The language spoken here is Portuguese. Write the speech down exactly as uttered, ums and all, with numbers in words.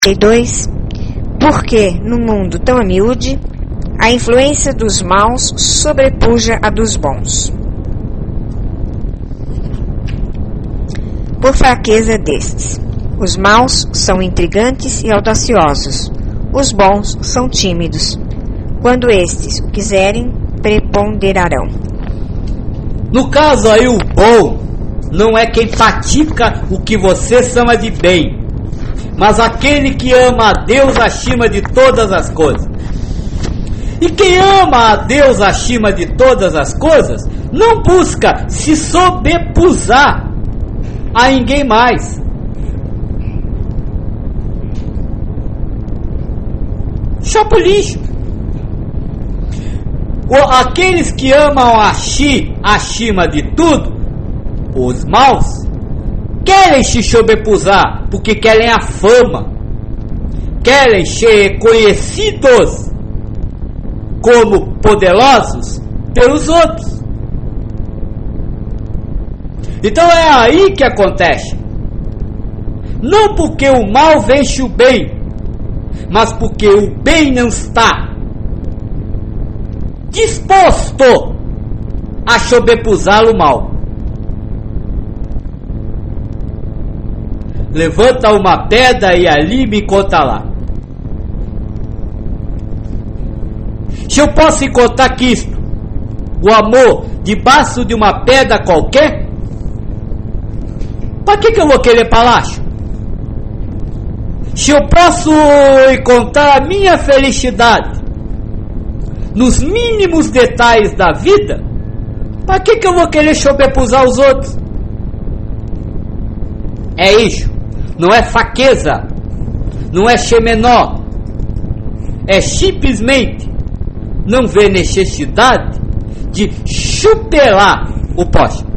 e dois. Porque, no mundo tão humilde, a influência dos maus sobrepuja a dos bons. Por fraqueza destes, os maus são intrigantes e audaciosos, os bons são tímidos. Quando estes o quiserem, preponderarão. No caso aí, o bom não é quem pratica o que você chama de bem, mas aquele que ama a Deus acima de todas as coisas. E quem ama a Deus acima de todas as coisas não busca se sobrepusar a ninguém mais. Chopa o lixo. Ou aqueles que amam a si acima de tudo, os maus, querem se sobrepusar porque querem a fama, querem ser conhecidos como poderosos pelos outros. Então é aí que acontece. Não porque o mal vence o bem, mas porque o bem não está disposto a sobrepusar o mal. Levanta uma pedra e ali me conta lá. Se eu posso encontrar Cristo, o amor, debaixo de uma pedra qualquer, para que, que eu vou querer palácio? Se eu posso encontrar a minha felicidade nos mínimos detalhes da vida, para que, que eu vou querer sobrepusar os outros? É isso. Não é fraqueza, não é ser menor, é simplesmente não ver necessidade de superar o próximo.